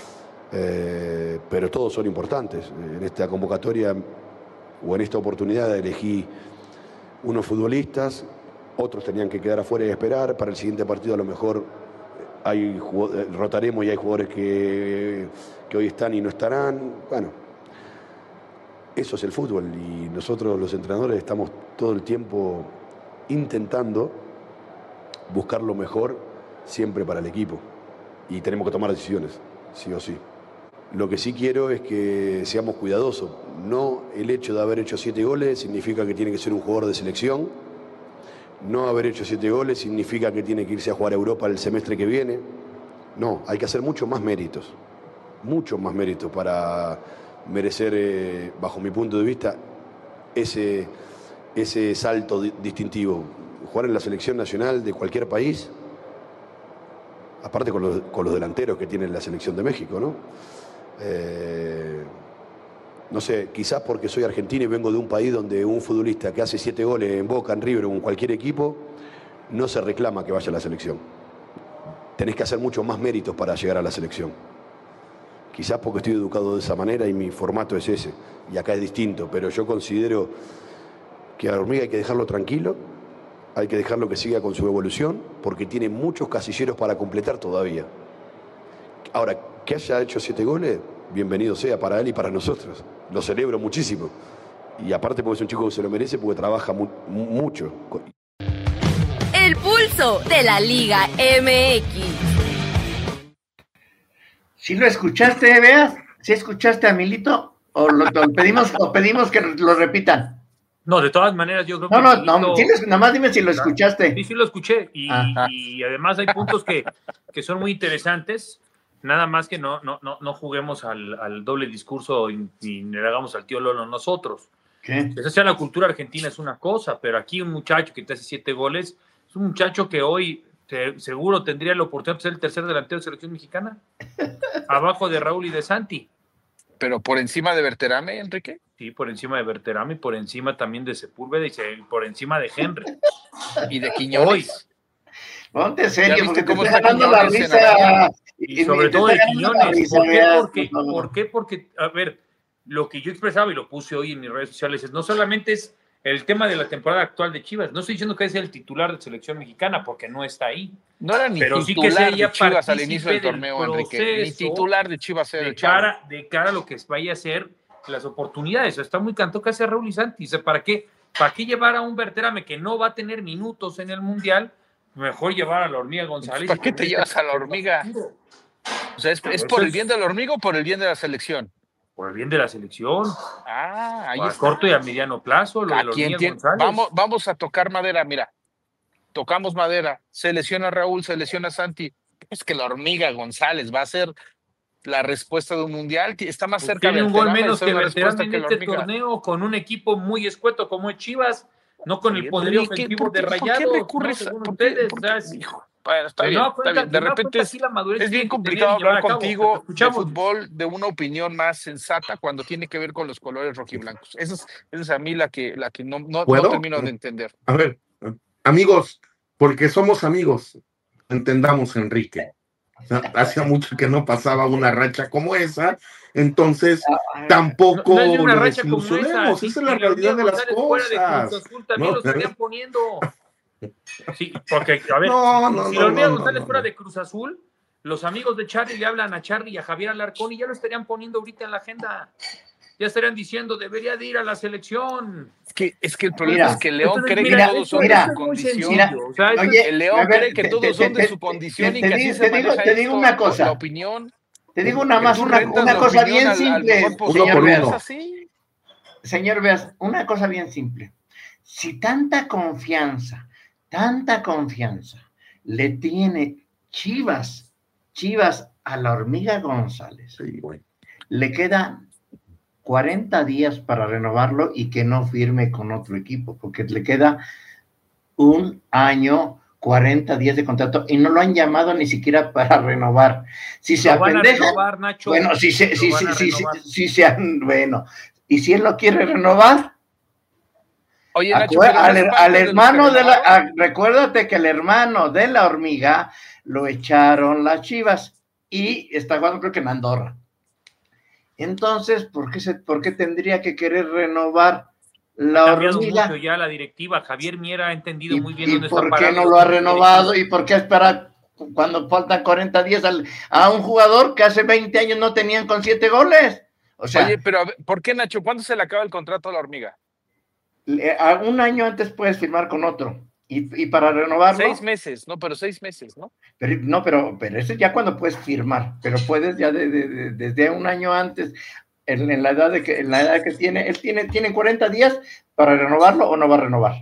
Pero todos son importantes. En esta convocatoria o en esta oportunidad elegí unos futbolistas, otros tenían que quedar afuera y esperar. Para el siguiente partido a lo mejor rotaremos y hay jugadores que hoy están y no estarán. Bueno, eso es el fútbol y nosotros los entrenadores estamos todo el tiempo intentando buscar lo mejor siempre para el equipo y tenemos que tomar decisiones, sí o sí. Lo que sí quiero es que seamos cuidadosos. No el hecho de haber hecho 7 goles significa que tiene que ser un jugador de selección. No haber hecho 7 goles significa que tiene que irse a jugar a Europa el semestre que viene. No, hay que hacer mucho más méritos para merecer, bajo mi punto de vista, ese salto distintivo. Jugar en la selección nacional de cualquier país, aparte con los delanteros que tiene la selección de México, ¿no? No sé, quizás porque soy argentino y vengo de un país donde un futbolista que hace 7 goles en Boca, en River o en cualquier equipo, no se reclama que vaya a la selección. Tenés que hacer mucho más méritos para llegar a la selección. Quizás porque estoy educado de esa manera y mi formato es ese, y acá es distinto, pero yo considero que a Hormiga hay que dejarlo tranquilo, hay que dejarlo que siga con su evolución, porque tiene muchos casilleros para completar todavía. Ahora, que haya hecho 7 goles, bienvenido sea para él y para nosotros. Lo celebro muchísimo. Y aparte porque es un chico que se lo merece, porque trabaja mucho. El pulso de la Liga MX. ¿Sí lo escuchaste, Veas? ¿Sí escuchaste a Milito? ¿O pedimos que lo repitan? No, de todas maneras, yo creo que... No, nada más dime si lo escuchaste. Sí, lo escuché. Y además hay puntos que son muy interesantes. Nada más que no juguemos al doble discurso y le hagamos al tío Lolo nosotros. ¿Qué? Esa sea la cultura argentina es una cosa, pero aquí un muchacho que te hace 7 goles es un muchacho que hoy seguro tendría la oportunidad de ser el tercer delantero de selección mexicana, abajo de Raúl y de Santi. ¿Pero por encima de Berterame, Enrique? Sí, por encima de Berterame, por encima también de Sepúlveda y por encima de Henry. ¿Y de Quiñones? Ponte serio, porque te está ganando la risa. Y sobre todo de Quiñones. ¿Por qué? Porque, a ver, lo que yo expresaba y lo puse hoy en mis redes sociales es no solamente es el tema de la temporada actual de Chivas, no estoy diciendo que es el titular de selección mexicana porque no está ahí. No era ni pero titular sí que de Chivas al inicio del torneo, Enrique. Ni titular de Chivas era de cara a lo que vaya a ser las oportunidades. Está muy cantó que hace Raúl y Santi. ¿Para qué llevar a un Berterame que no va a tener minutos en el Mundial? Mejor llevar a la Hormiga González. ¿Para qué te llevas a la Hormiga? O sea, ¿es por el bien de la Hormiga o por el bien de la selección? Por el bien de la selección. Ahí está. A corto y a mediano plazo, lo de la Hormiga González. Vamos a tocar madera, mira. Tocamos madera, se lesiona Raúl, se lesiona Santi. Es que la Hormiga González va a ser la respuesta de un mundial. Está más cerca de tiene un gol menos que Berterame en este torneo con un equipo muy escueto como es Chivas. No con el poderío ofensivo de Rayados. ¿Por qué recurres a ustedes? Bueno, está bien. De repente es bien complicado hablar contigo de fútbol, de una opinión más sensata cuando tiene que ver con los colores rojiblancos. Esa es a mí la que no termino de entender. A ver, amigos, porque somos amigos, entendamos, Enrique. O sea, hacía mucho que no pasaba una racha como esa, entonces tampoco no es una lo racha como esa es la realidad de las cosas. También lo estarían poniendo. Sí, porque, a ver, si la Hormiga González fuera de Cruz Azul, los amigos de Charlie le hablan a Charlie y a Javier Alarcón y ya lo estarían poniendo ahorita en la agenda. Ya estarían diciendo, debería de ir a la selección. Es que el problema es que León cree que todos son de su condición. El León cree que todos son de su condición y que así se maneja te digo una cosa. La opinión. Te digo una cosa bien simple, señor Veas. Señor Veas, una cosa bien simple. Si tanta confianza le tiene Chivas a la Hormiga González, le queda 40 días para renovarlo y que no firme con otro equipo, porque le queda 1 año, 40 días de contrato y no lo han llamado ni siquiera para renovar. Si se apendejan, bueno, bueno, y si él lo quiere renovar, oye, Nacho, al hermano recuérdate que el hermano de la Hormiga lo echaron las Chivas y está jugando creo que en Andorra. Entonces, ¿por qué tendría que querer renovar la Hormiga? Mucho ya la directiva. Javier Miera ha entendido muy bien dónde está parado. ¿Y por qué no lo ha renovado? ¿Y por qué espera cuando faltan 40 días a un jugador que hace 20 años no tenían con 7 goles? O sea, oye, pero ¿por qué, Nacho? ¿Cuándo se le acaba el contrato a la Hormiga? 1 año antes puedes firmar con otro. Y para renovarlo... 6 meses, ¿no? Pero 6 meses, ¿no? Pero eso es ya cuando puedes firmar, pero puedes ya desde 1 año antes, en la edad que tiene, él tiene 40 días para renovarlo o no va a renovar.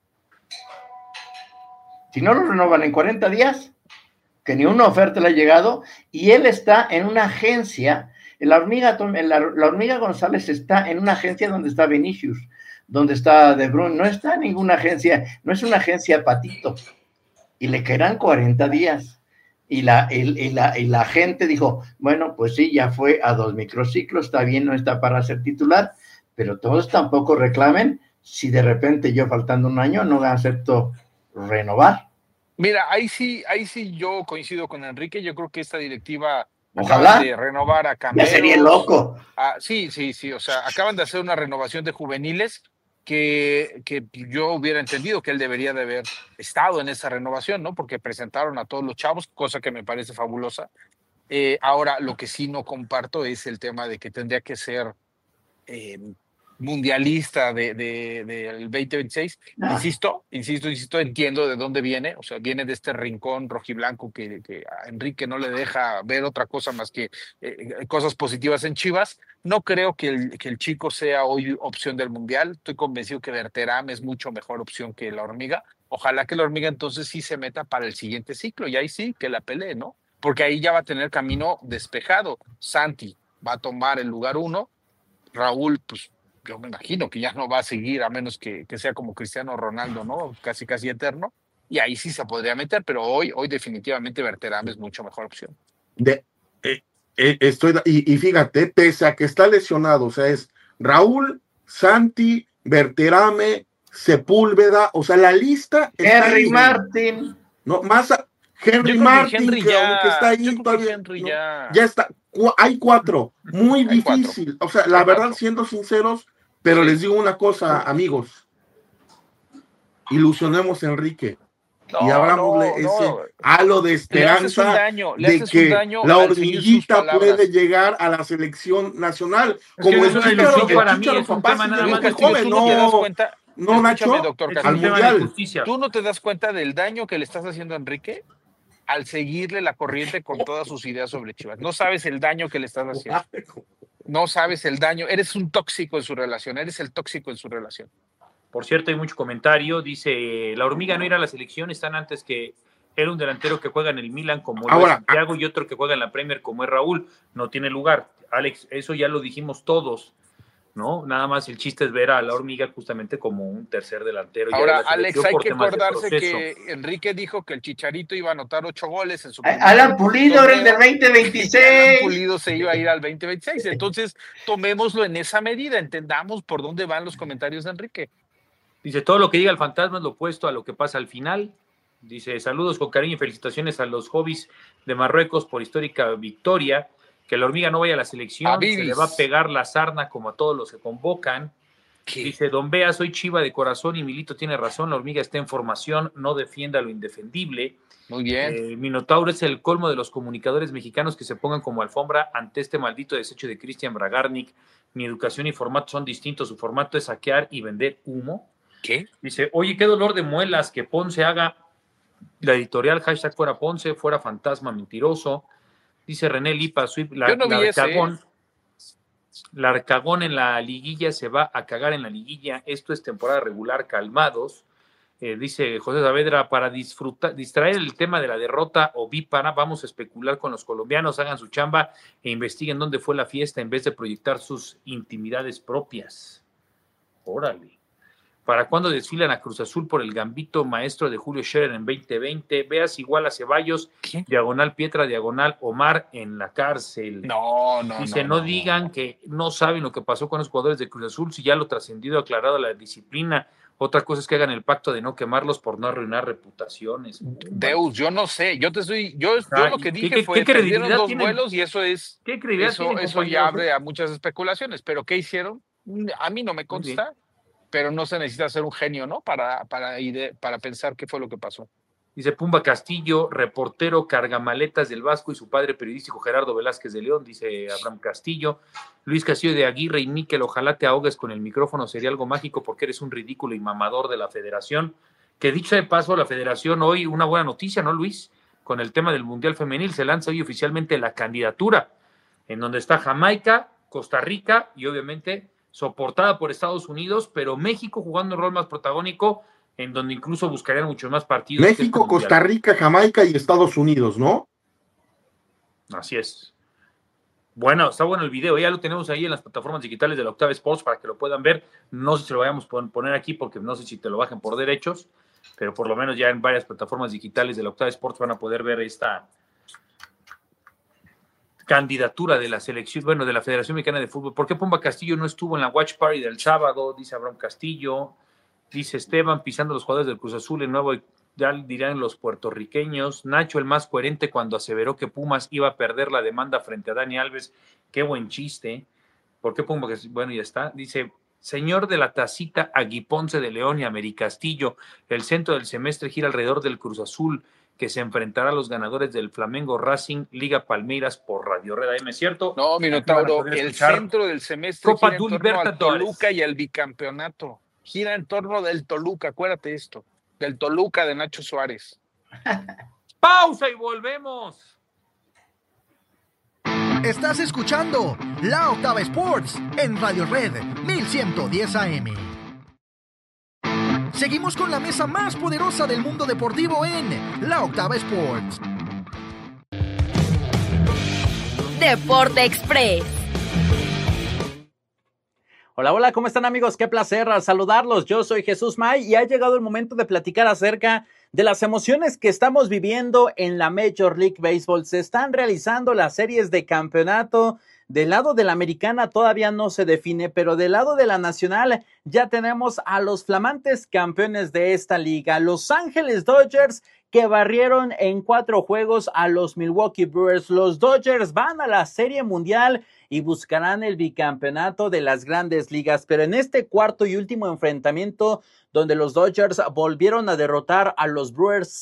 Si no lo renovan en 40 días, que ni una oferta le ha llegado, y él está en una agencia, la Hormiga González está en una agencia donde está Vinicius, donde está De Bruyne, no está en ninguna agencia, no es una agencia patito, y le quedan 40 días, y la gente dijo, bueno, pues sí, ya fue a 2 microciclos, está bien, no está para ser titular, pero todos tampoco reclamen si de repente yo faltando 1 año no acepto renovar. Mira, ahí sí yo coincido con Enrique, yo creo que esta directiva Ojalá. Acaban de renovar a Cameros. Ya sería loco. Sí, o sea, acaban de hacer una renovación de juveniles que yo hubiera entendido que él debería de haber estado en esa renovación, ¿no? Porque presentaron a todos los chavos, cosa que me parece fabulosa. Ahora, lo que sí no comparto es el tema de que tendría que ser mundialista del 2026. Insisto, entiendo de dónde viene, o sea, viene de este rincón rojiblanco que a Enrique no le deja ver otra cosa más que cosas positivas en Chivas. No creo que el chico sea hoy opción del mundial. Estoy convencido que Berterame es mucho mejor opción que la Hormiga. Ojalá que la Hormiga entonces sí se meta para el siguiente ciclo y ahí sí que la pelee, ¿no? Porque ahí ya va a tener camino despejado. Santi va a tomar el lugar 1, Raúl, pues yo me imagino que ya no va a seguir a menos que sea como Cristiano Ronaldo, ¿no? Casi eterno. Y ahí sí se podría meter, pero hoy definitivamente Berterame es mucho mejor opción. Y fíjate, pese a que está lesionado, o sea, es Raúl, Santi, Berterame, Sepúlveda, o sea, la lista está Henry ahí. Martin. No, más Henry Martin, que aunque está ahí todavía, ya está. Hay 4, muy difícil. 4. O sea, la verdad, siendo sinceros, pero les digo una cosa, amigos. Ilusionemos a Enrique. Y abramosle ese halo de esperanza de que la Hormiguita puede llegar a la selección nacional. Como el Chicharo papá, no, Nacho, doctor, al mundial. ¿Tú no te das cuenta del daño que le estás haciendo a Enrique al seguirle la corriente con todas sus ideas sobre Chivas? No sabes el daño que le estás haciendo. No sabes el daño. Eres un tóxico en su relación. Eres el tóxico en su relación. Por cierto, hay mucho comentario. Dice, la Hormiga no irá a la selección. Están antes que era un delantero que juega en el Milan como es Santiago y otro que juega en la Premier como es Raúl. No tiene lugar. Alex, eso ya lo dijimos todos, ¿no? Nada más el chiste es ver a la Hormiga justamente como un tercer delantero. Ahora, Alex, hay que acordarse que Enrique dijo que el Chicharito iba a anotar 8 goles en su... Alan Pulido era el del 2026. Alan Pulido se iba a ir al 2026. Entonces, tomémoslo en esa medida. Entendamos por dónde van los comentarios de Enrique. Dice, todo lo que diga el fantasma es lo opuesto a lo que pasa al final. Dice, saludos con cariño y felicitaciones a los hobbies de Marruecos por histórica victoria. Que la Hormiga no vaya a la selección, se le va a pegar la sarna como a todos los que convocan. ¿Qué? Dice, Don Bea, soy Chiva de corazón y Milito tiene razón, la Hormiga está en formación, no defienda lo indefendible. Muy bien. Minotauro es el colmo de los comunicadores mexicanos que se pongan como alfombra ante este maldito desecho de Cristian Bragarnik. Mi educación y formato son distintos, su formato es saquear y vender humo. ¿Qué? Dice, oye, qué dolor de muelas que Ponce haga la editorial hashtag fuera Ponce, fuera fantasma mentiroso. Dice René Lipa, Larcagón en la liguilla se va a cagar en la liguilla. Esto es temporada regular, calmados. Dice José Saavedra, para distraer el tema de la derrota ovípara, vamos a especular con los colombianos, hagan su chamba e investiguen dónde fue la fiesta en vez de proyectar sus intimidades propias. Órale. ¿Para cuándo desfilan a Cruz Azul por el gambito maestro de Julio Scherer en 2020? Veas igual a Ceballos, ¿qué? Diagonal Pietra, diagonal Omar en la cárcel. Dice, no digan que no saben lo que pasó con los jugadores de Cruz Azul, si ya lo trascendido, aclarado la disciplina. Otra cosa es que hagan el pacto de no quemarlos por no arruinar reputaciones. Deus, yo no sé, yo lo que dije fue que perdieron 2 vuelos y eso es, eso ya abre a muchas especulaciones, pero ¿qué hicieron? A mí no me consta. Pero no se necesita ser un genio, ¿no? Para pensar qué fue lo que pasó. Dice Pumba Castillo, reportero cargamaletas del Vasco y su padre periodístico Gerardo Velázquez de León, dice Abraham Castillo. Luis Castillo de Aguirre y Níquel, ojalá te ahogues con el micrófono, sería algo mágico porque eres un ridículo y mamador de la federación. Que dicho de paso, la federación hoy, una buena noticia, ¿no, Luis? Con el tema del Mundial Femenil, se lanza hoy oficialmente la candidatura, en donde está Jamaica, Costa Rica y obviamente soportada por Estados Unidos, pero México jugando un rol más protagónico, en donde incluso buscarían muchos más partidos. México, Costa Rica, Jamaica y Estados Unidos, ¿no? Así es. Bueno, está bueno el video, ya lo tenemos ahí en las plataformas digitales de la Octava Sports para que lo puedan ver. No sé si lo vayamos a poner aquí porque no sé si te lo bajen por derechos, pero por lo menos ya en varias plataformas digitales de la Octava Sports van a poder ver esta candidatura de la selección, bueno, de la Federación Mexicana de Fútbol. ¿Por qué Pumba Castillo no estuvo en la Watch Party del sábado? Dice Abraham Castillo. Dice Esteban, pisando los jugadores del Cruz Azul, el nuevo ya dirán los puertorriqueños. Nacho, el más coherente cuando aseveró que Pumas iba a perder la demanda frente a Dani Alves. Qué buen chiste. ¿Por qué Pumas? Bueno, ya está. Dice, señor de la tacita, Aguiponce de León y Americastillo, el centro del semestre gira alrededor del Cruz Azul, que se enfrentará a los ganadores del Flamengo Racing, Liga Palmeiras por Radio Red AM, ¿cierto? No, Minotauro, el centro del semestre Copa gira en torno al Toluca y al bicampeonato. Gira en torno del Toluca, acuérdate esto, del Toluca de Nacho Suárez. Pausa y volvemos. Estás escuchando La Octava Sports en Radio Red 1110 AM. Seguimos con la mesa más poderosa del mundo deportivo en La Octava Sports. Deporte Express. Hola, hola, ¿cómo están amigos? Qué placer saludarlos. Yo soy Jesús May y ha llegado el momento de platicar acerca de las emociones que estamos viviendo en la Major League Baseball. Se están realizando las series de campeonato. Del lado de la americana todavía no se define, pero del lado de la nacional ya tenemos a los flamantes campeones de esta liga, Los Ángeles Dodgers, que barrieron en 4 juegos a los Milwaukee Brewers. Los Dodgers van a la Serie Mundial y buscarán el bicampeonato de las Grandes Ligas, pero en este cuarto y último enfrentamiento, donde los Dodgers volvieron a derrotar a los Brewers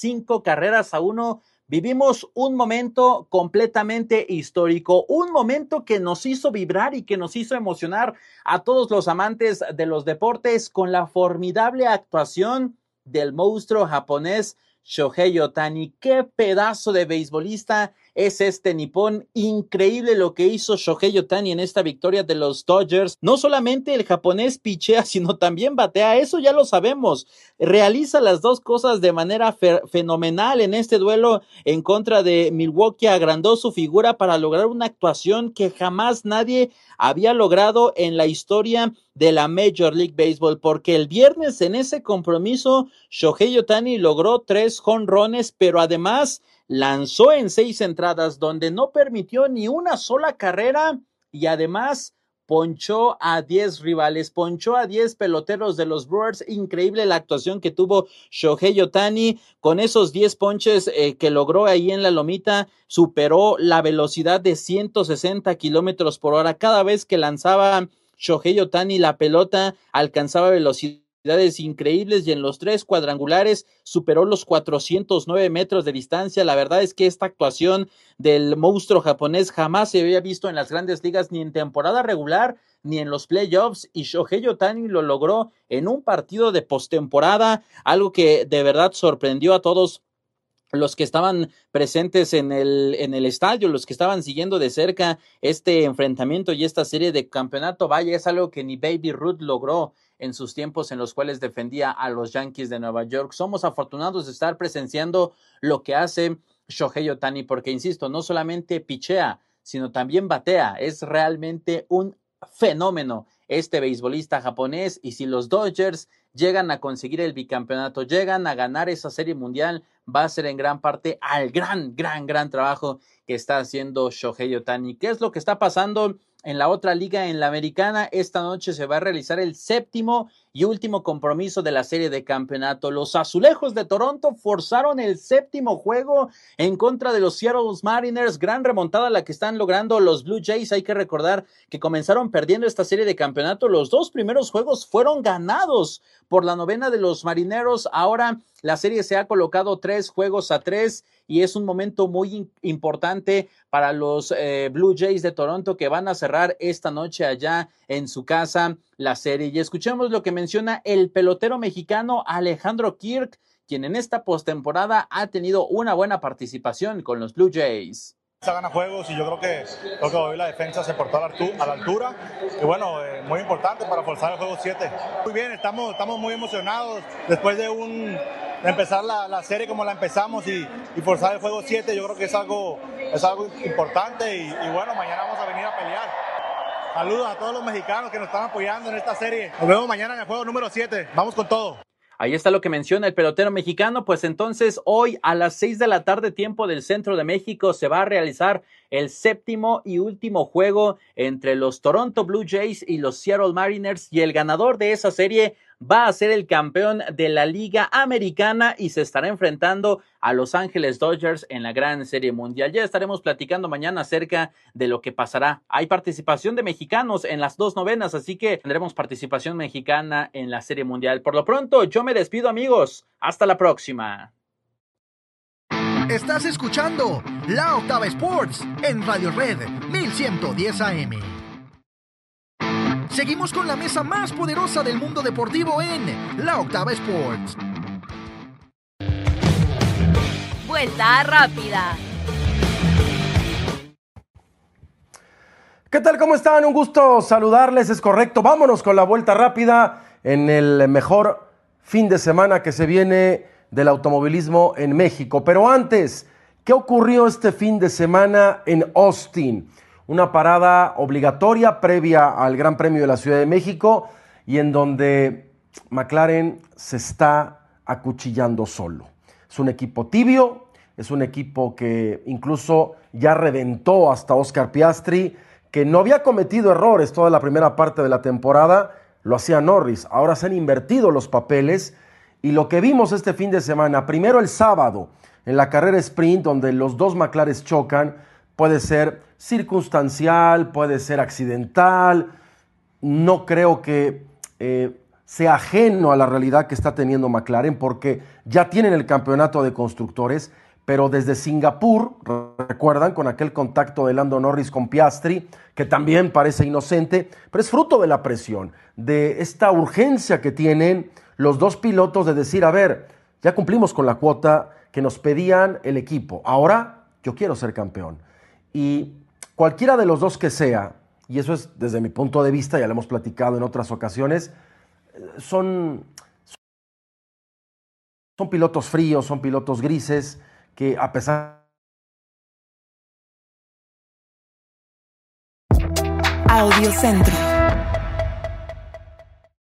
5-1, vivimos un momento completamente histórico, un momento que nos hizo vibrar y que nos hizo emocionar a todos los amantes de los deportes con la formidable actuación del monstruo japonés Shohei Ohtani. Qué pedazo de beisbolista es este nipón. Increíble lo que hizo Shohei Ohtani en esta victoria de los Dodgers. No solamente el japonés pichea, sino también batea. Eso ya lo sabemos. Realiza las dos cosas de manera fenomenal en este duelo en contra de Milwaukee. Agrandó su figura para lograr una actuación que jamás nadie había logrado en la historia de la Major League Baseball, porque el viernes en ese compromiso Shohei Ohtani logró 3 jonrones, pero además lanzó en 6 entradas donde no permitió ni una sola carrera y además ponchó a 10 rivales, ponchó a 10 peloteros de los Brewers. Increíble la actuación que tuvo Shohei Ohtani con esos 10 ponches que logró ahí en la lomita. Superó la velocidad de 160 kilómetros por hora. Cada vez que lanzaba Shohei Ohtani la pelota alcanzaba velocidades increíbles y en los 3 cuadrangulares superó los 409 metros de distancia. La verdad es que esta actuación del monstruo japonés jamás se había visto en las Grandes Ligas, ni en temporada regular ni en los playoffs, y Shohei Ohtani lo logró en un partido de postemporada, algo que de verdad sorprendió a todos los que estaban presentes en el estadio, los que estaban siguiendo de cerca este enfrentamiento y esta serie de campeonato. Vaya, es algo que ni Baby Ruth logró en sus tiempos en los cuales defendía a los Yankees de Nueva York. Somos afortunados de estar presenciando lo que hace Shohei Ohtani, porque insisto, no solamente pichea, sino también batea. Es realmente un fenómeno este beisbolista japonés, y si los Dodgers llegan a conseguir el bicampeonato, llegan a ganar esa serie mundial, va a ser en gran parte al gran trabajo que está haciendo Shohei Ohtani. ¿Qué es lo que está pasando en la otra liga, en la americana? Esta noche se va a realizar el 7º y último compromiso de la serie de campeonato. Los Azulejos de Toronto forzaron el 7º juego en contra de los Seattle Mariners. Gran remontada la que están logrando los Blue Jays. Hay que recordar que comenzaron perdiendo esta serie de campeonato. Los 2 primeros juegos fueron ganados por la novena de los Marineros. Ahora la serie se ha colocado 3-3 y es un momento muy importante para los Blue Jays de Toronto, que van a cerrar esta noche allá en su casa la serie. Y escuchemos lo que menciona el pelotero mexicano Alejandro Kirk, quien en esta postemporada ha tenido una buena participación con los Blue Jays. Se gana juegos y yo creo que hoy la defensa se portó a la altura y bueno, muy importante para forzar el juego 7. Muy bien, estamos muy emocionados después de empezar la serie como la empezamos y forzar el juego 7. Yo creo que es algo importante y bueno, mañana vamos a venir a pelear. Saludos a todos los mexicanos que nos están apoyando en esta serie. Nos vemos mañana en el juego número 7. Vamos con todo. Ahí está lo que menciona el pelotero mexicano. Pues entonces hoy a las 6 de la tarde, tiempo del centro de México, se va a realizar el 7º y último juego entre los Toronto Blue Jays y los Seattle Mariners, y el ganador de esa serie va a ser el campeón de la Liga Americana y se estará enfrentando a Los Ángeles Dodgers en la Gran Serie Mundial. Ya estaremos platicando mañana acerca de lo que pasará. Hay participación de mexicanos en las 2 novenas, así que tendremos participación mexicana en la Serie Mundial. Por lo pronto, yo me despido, amigos. Hasta la próxima. Estás escuchando La Octava Sports en Radio Red 1110 AM. Seguimos con la mesa más poderosa del mundo deportivo en La Octava Sports. Vuelta rápida. ¿Qué tal? ¿Cómo están? Un gusto saludarles, es correcto. Vámonos con la vuelta rápida en el mejor fin de semana que se viene del automovilismo en México. Pero antes, ¿qué ocurrió este fin de semana en Austin? Una parada obligatoria previa al Gran Premio de la Ciudad de México y en donde McLaren se está acuchillando solo. Es un equipo tibio, es un equipo que incluso ya reventó hasta Oscar Piastri, que no había cometido errores toda la primera parte de la temporada, lo hacía Norris. Ahora se han invertido los papeles y lo que vimos este fin de semana, primero el sábado en la carrera sprint donde los dos McLaren chocan, puede ser circunstancial, puede ser accidental. No creo que sea ajeno a la realidad que está teniendo McLaren porque ya tienen el campeonato de constructores, pero desde Singapur, recuerdan, con aquel contacto de Lando Norris con Piastri, que también parece inocente, pero es fruto de la presión, de esta urgencia que tienen los dos pilotos de decir, a ver, ya cumplimos con la cuota que nos pedían el equipo, ahora yo quiero ser campeón. Y cualquiera de los dos que sea, y eso es desde mi punto de vista, ya lo hemos platicado en otras ocasiones, son pilotos fríos, son pilotos grises, que a pesar... Audio Centro.